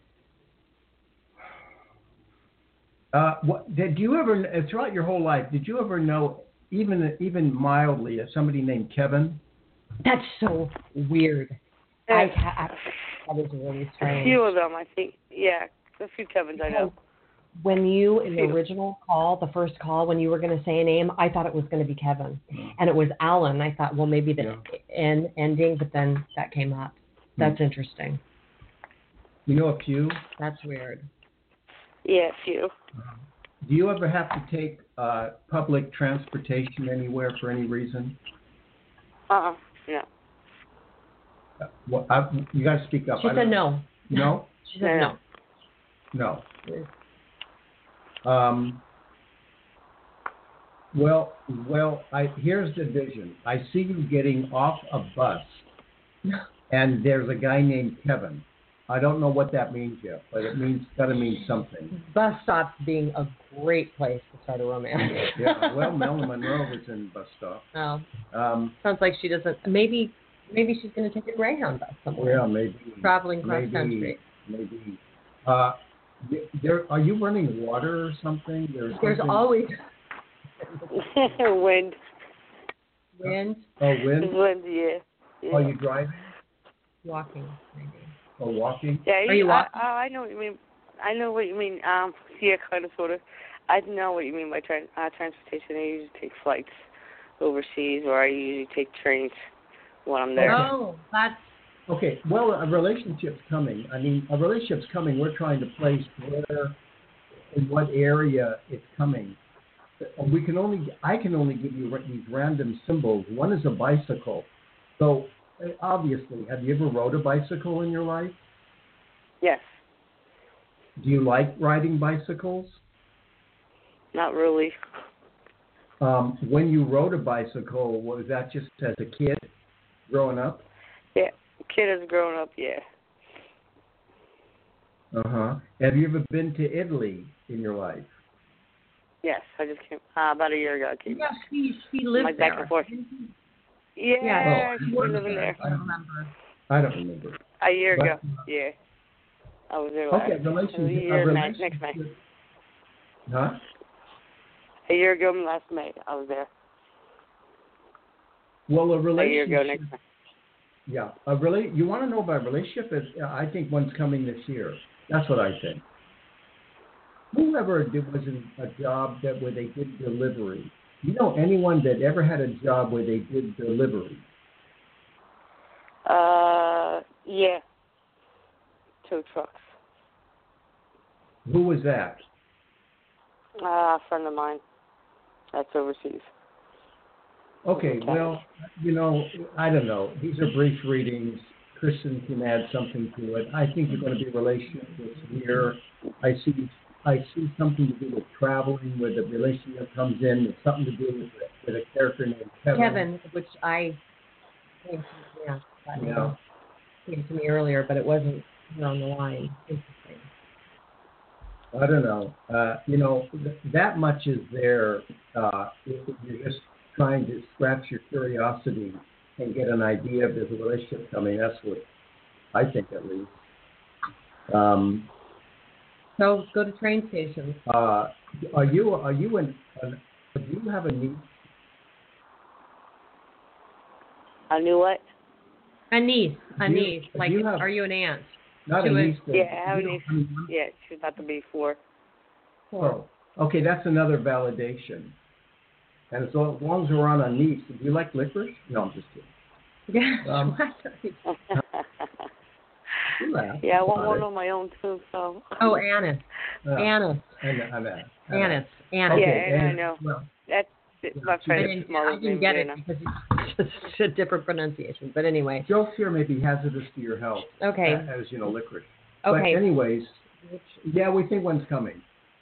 uh, what, did you ever, throughout your whole life, did you ever know, even even mildly, uh, somebody named Kevin? that's so weird. I, I, that is really A strange. few of them, I think. Yeah, a few Kevins I know. When you, in the original call, the first call, when you were going to say a name, I thought it was going to be Kevin. And it was Alan. I thought, well, maybe the Yeah. N ending, but then that came up. That's interesting. You know a few? That's weird. Yeah, a few. Do you ever have to take uh, public transportation anywhere for any reason? Uh-uh, no. Uh, well, I, you got to speak up. She I said don't- no. No? She said no. No. Um, well, well, I, here's the vision. I see you getting off a bus, and there's a guy named Kevin. I don't know what that means yet, but it means got to mean something. Bus stops being a great place to start a romance. Yeah. Well, Marilyn Monroe was in bus stop. Oh, Um, sounds like she doesn't. Maybe, maybe she's going to take a Greyhound bus somewhere. yeah, maybe. Traveling cross maybe, country. Maybe. Uh, there, are you running water or something? There's, There's something, always Wind. wind, Oh, wind? Wind, yeah. yeah. Are you driving walking, maybe. or walking? Yeah, Are you I, walking? I, I know what you mean. I know what you mean. Um, yeah, kind of, sort of. I know what you mean by tra- uh, transportation. I usually take flights overseas, or I usually take trains when I'm there. Oh, that's Okay, well, a relationship's coming. I mean, a relationship's coming. We're trying to place where, in what area it's coming. We can only, I can only give you these random symbols. One is a bicycle. So, obviously, have you ever rode a bicycle in your life? Yes. Do you like riding bicycles? Not really. Um, when you rode a bicycle, was that just as a kid growing up? Yeah. Kid has grown up, yeah. Uh-huh. Have you ever been to Italy in your life? Yes, I just came uh, about a year ago. I came yeah. back. She she lived Like there. back and forth. Yeah, Yeah, Oh. she's been living there. I don't remember. I don't remember. A year But- ago, yeah. I was there last Okay, relationship. a year a May, next May. relationship- Huh? A year ago last May, I was there. Well, a A relationship. year ago next May. Yeah, a really. You want to know about a relationship? Is, I think one's coming this year. That's what I think. Whoever did was in a job that where they did delivery. You know anyone that ever had a job where they did delivery? Uh, yeah. Two trucks. Who was that? Uh, a friend of mine. That's overseas. Okay, Okay. well, you know, I don't know. These are brief readings. Kristen can add something to it. I think you're going to be a relationship this year. I see, I see something to do with traveling, where the relationship comes in. It's something to do with, with a character named Kevin. Kevin, which I came to, yeah, that name Yeah. came to me earlier, but it wasn't here on the line. Interesting. I don't know. Uh, you know, th- that much is there. Uh, if you're just trying to scratch your curiosity and get an idea of the relationship coming. That's what I think, at least. Um, So go to train stations. uh, are you are you in? Uh, do you have a niece? I knew what? A niece, a Do you- niece. do Like, you have- are you an aunt? Not She a was- niece. but Yeah, I have a you niece. don't- Yeah, she's about to be four. Oh, okay, that's another validation. And so as long as we're on a niece, do you like licorice? No, I'm just kidding. Yeah. Um, You laugh. Yeah, I want Got one it. on my own too. So. Oh, Annis. Uh, Annis. I know, I know, I know. Annis. Annis. Okay, Yeah, I and- know. Well, That's it. my I friend's didn't, I mother's didn't name. get it Dana. because it's just a different pronunciation. But anyway. Joe here may be hazardous to your health. Okay. As you know, licorice. Okay. But anyways, yeah, we think one's coming.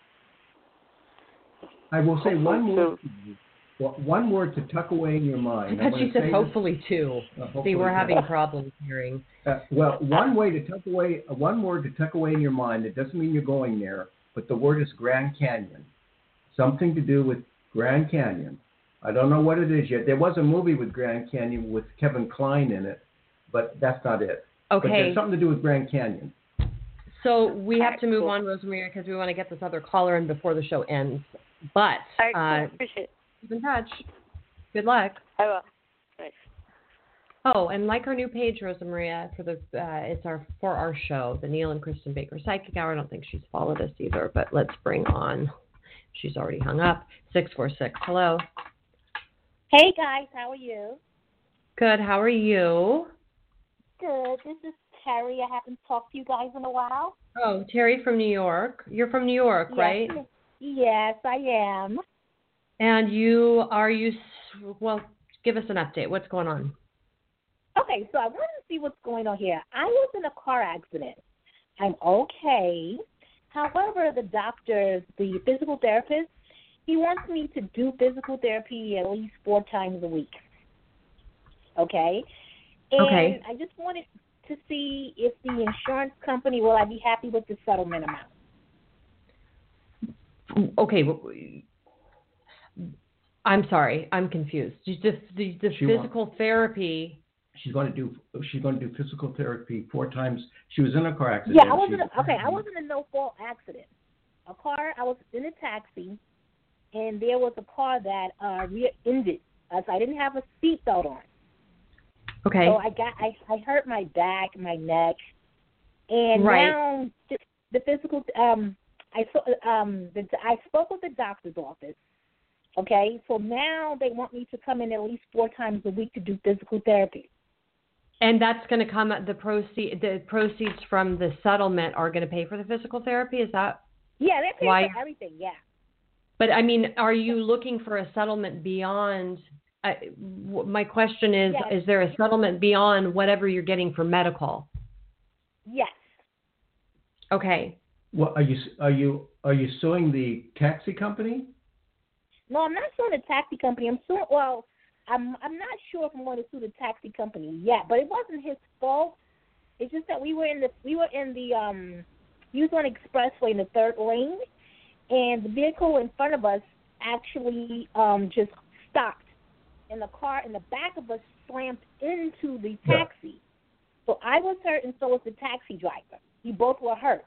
I will say one Hopefully word. To you. Well, one word to tuck away in your I mind. thought I'm she gonna said say hopefully too. this- uh, See, hopefully, we're yeah. having problems hearing. Uh, well, one way to tuck away, uh, one word to tuck away in your mind. It doesn't mean you're going there, but the word is Grand Canyon. Something to do with Grand Canyon. I don't know what it is yet. There was a movie with Grand Canyon with Kevin Kline in it, but that's not it. But Okay. there's something to do with Grand Canyon. So we have to move Cool. on, Rosemaria, because we want to get this other caller in before the show ends. But All right, cool. uh, Appreciate it. keep in touch. Good luck. I will. Thanks. Oh, and like our new page, Rosa Maria, for the uh, it's our for our show, the Neil and Kristen Baker Psychic Hour. I don't think she's followed us either, but let's bring on. She's already hung up. Six four six. Hello. Hey guys, how are you? Good. How are you? Good. This is Terry. I haven't talked to you guys in a while. Oh, Terry from New York. You're from New York, Yes. right? Yes, I am. And you are you? s- Well, give us an update. What's going on? Okay, so I wanted to see what's going on here. I was in a car accident. I'm okay. However, the doctor, the physical therapist, he wants me to do physical therapy at least four times a week. Okay? And Okay. I just wanted to see if the insurance company, will I be happy with the settlement amount? Okay. w- I'm sorry. I'm confused. The, the, the She physical therapy. She's going to do. She's going to do physical therapy four times. She was in a car accident. Yeah, I wasn't. She- A, okay, I wasn't in a no-fault accident. A car. I was in a taxi, and there was a car that uh, rear-ended us. I didn't have a seatbelt on, Okay. so I got. I, I hurt my back, my neck, and Right. now the, the physical. Um, I saw. Um, the, I spoke with the doctor's office. Okay, so now they want me to come in at least four times a week to do physical therapy. And that's going to come at the proceed. The proceeds from the settlement are going to pay for the physical therapy. Is that? Yeah, they pay Why- for everything. Yeah. But I mean, are you looking for a settlement beyond? Uh, w- my question is: Yes. Is there a settlement beyond whatever you're getting for medical? Yes. Okay. Well, are you are you are you suing the taxi company? No, I'm not suing the taxi company. I'm suing. Well, I'm I'm not sure if I'm going to sue the taxi company yet, but it wasn't his fault. It's just that we were in the we were in the um we was on expressway in the third lane, and the vehicle in front of us actually um just stopped, and the car in the back of us slammed into the Yeah. taxi. So I was hurt, and so was the taxi driver. We both were hurt.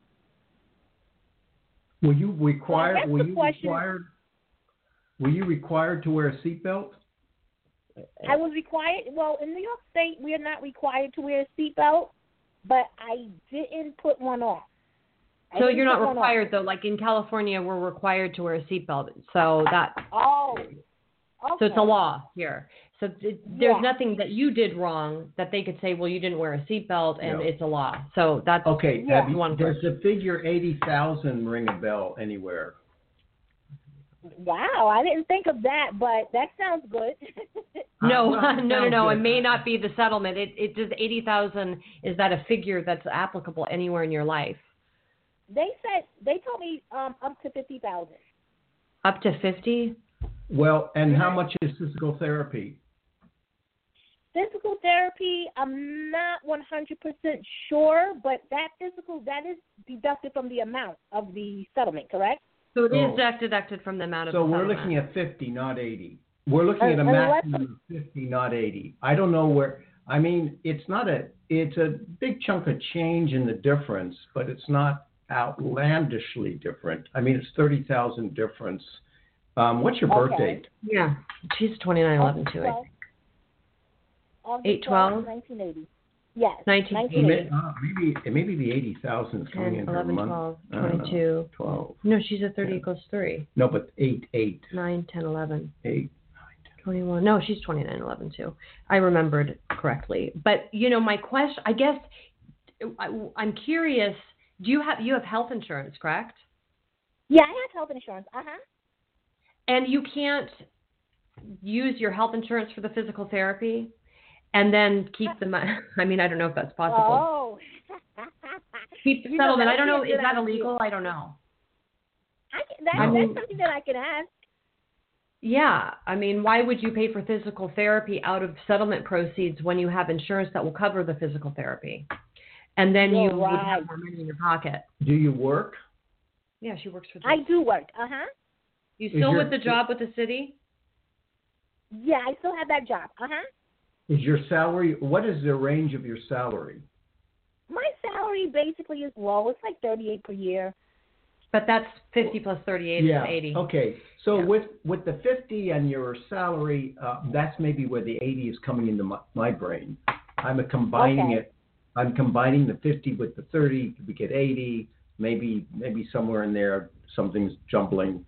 Were you Well, I required? guess Were the you question- required? Were you required to wear a seatbelt? I was required. Well, in New York State, we are not required to wear a seatbelt, but I didn't put one on. I So didn't you're not put one on. required though. Like in California, we're required to wear a seatbelt. So that Oh, okay. so it's a law here. So it, there's Yeah. nothing that you did wrong that they could say, well, you didn't wear a seatbelt, and No. it's a law. So that's Okay. Yeah. Have you, One does the figure eighty thousand ring a bell anywhere? Wow, I didn't think of that, but that sounds good. no, Uh, well, no, no, sounds no. It good. may not be the settlement. It it does eighty thousand. Is that a figure that's applicable anywhere in your life? They said they told me um up to fifty thousand. Up to fifty? Well, and how much is physical therapy? physical therapy, I'm not one hundred percent sure, but that physical, that is deducted from the amount of the settlement, correct? So it is So- deducted from the amount of So the we're settlement. looking at fifty, not eighty. We're looking at a Unless- maximum of fifty, not eighty. I don't know where, I mean, it's not a, it's a big chunk of change in the difference, but it's not outlandishly different. I mean, it's thirty thousand difference. Um, what's your birth Okay. date? Yeah, she's twenty-nine eleven too, I think. August eight twelve? nineteen eighty. Yes, nineteen nineteen It eighty. may, uh, maybe, it may be the eighty thousand is coming ten, in her eleven, month. twelve, I don't know. twenty-two. twelve. No, she's at thirty Yeah. equals three. No, but eight, eight, nine, ten, eleven, eight. twenty-one. No, she's twenty-nine eleven too. I remembered correctly. But, you know, my question, I guess, I, I'm curious, do you have, you have health insurance, correct? Yeah, I have health insurance. Uh-huh. And you can't use your health insurance for the physical therapy and then keep the money. I mean, I don't know if that's possible. Oh. Keep the You know, settlement. that I don't would know. be a Is good that idea. illegal? I don't know. I can, that, I mean- that's something that I can ask. Yeah. I mean, why would you pay for physical therapy out of settlement proceeds when you have insurance that will cover the physical therapy? And then You're you would right. have more money in your pocket. Do you work? Yeah, she works for the I do work. Uh-huh. You Is still your- with the job with the city? Yeah, I still have that job. Uh-huh. Is your salary, what is the range of your salary? My salary basically is low. It's like thirty-eight per year. But that's fifty plus thirty-eight Yeah. is eighty. Okay. So Yeah. with with the fifty and your salary, uh, that's maybe where the eighty is coming into my, my brain. I'm a combining Okay. it. I'm combining the fifty with the thirty. We get eighty. Maybe maybe somewhere in there something's jumbling.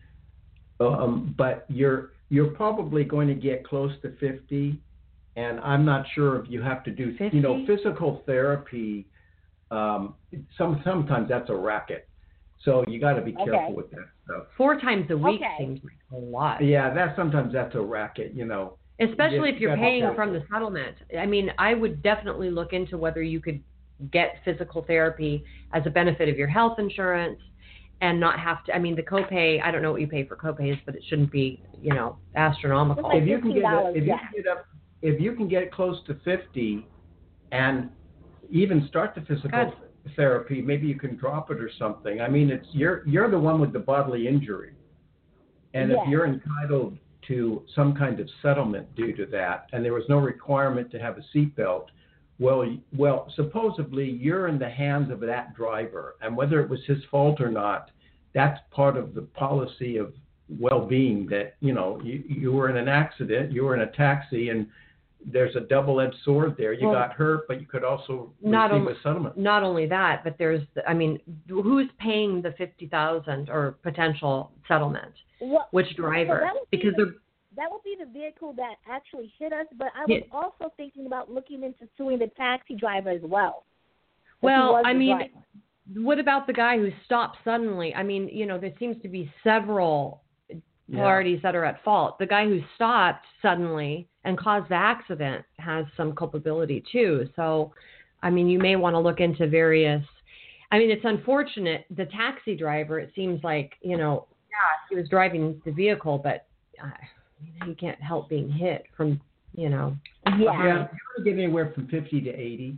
Um, but you're you're probably going to get close to fifty. And I'm not sure if you have to do you know fifty? physical therapy. Um, some sometimes that's a racket. So you got to be careful Okay. with that stuff. Four times a week Okay. seems like a lot. Yeah, that sometimes that's a racket, you know. Especially You if you're gotta be paying careful. from the settlement. I mean, I would definitely look into whether you could get physical therapy as a benefit of your health insurance and not have to. I mean, the copay, I don't know what you pay for copays, but it shouldn't be, you know, astronomical. It's like If you can get fifteen dollars, if you yeah. can get up if you can get close to fifty and even start the physical Good. therapy, maybe you can drop it or something. I mean, it's you're you're the one with the bodily injury. And Yes. if you're entitled to some kind of settlement due to that, and there was no requirement to have a seatbelt, well, y- well, supposedly you're in the hands of that driver, and whether it was his fault or not, that's part of the policy of well-being. That you know, you you were in an accident, you were in a taxi, and there's a double-edged sword there. You Well, got hurt, but you could also not receive only- a settlement. Not only that, but there's, I mean, who's paying the fifty thousand or potential settlement? Well, Which driver? that would be Because the- they're that would be the vehicle that actually hit us, but I was Yeah. also thinking about looking into suing the taxi driver as well. If he Well, was I the mean, driver. what about the guy who stopped suddenly? I mean, you know, there seems to be several Yeah. parties that are at fault. The guy who stopped suddenly and caused the accident has some culpability too. So, I mean, you may want to look into various. I mean, it's unfortunate. The taxi driver, it seems like, you know, yeah, he was driving the vehicle, but uh, he can't help being hit from, you know. yeah. Yeah, you're going to get anywhere from fifty to eighty.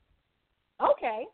Okay.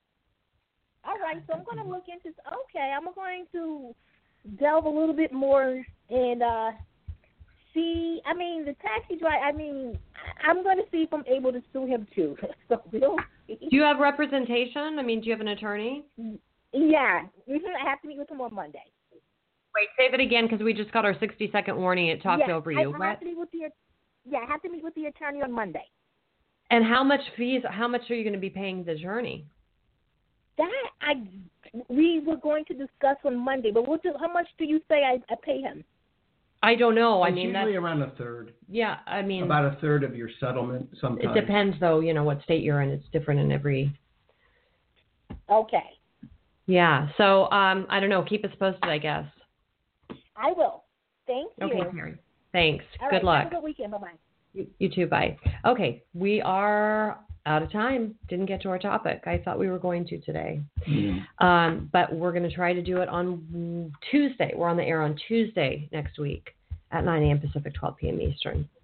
All right, so I'm going to look into. Okay, I'm going to delve a little bit more and uh, see. I mean, the taxi driver. I mean, I- I'm going to see if I'm able to sue him too. So we'll see. Do you have representation? I mean, do you have an attorney? Yeah, mhm, I have to meet with him on Monday. Wait, save it again because we just got our sixty second warning. It talked yeah, over I, you. I What? have to meet with the. Yeah, I have to meet with the attorney on Monday. And how much fees? How much are you going to be paying the attorney? That I we were going to discuss on Monday, but what do, how much do you say I, I pay him? I don't know. I It's mean, that's, usually around a third, yeah. I mean, about a third of your settlement. it Sometimes depends, though. You know what state you're in. It's different in every. Okay, Yeah. So um, I don't know. Keep us posted, I guess. I will. Thank you. Okay, Terry. Thanks. All Good right, luck. Have a good weekend. Bye bye. You, you too. Bye. Okay, we are out of time. Didn't get to our topic. I thought we were going to today. Mm. Um, but we're going to try to do it on Tuesday. We're on the air on Tuesday next week at nine a.m. Pacific, twelve p.m. Eastern.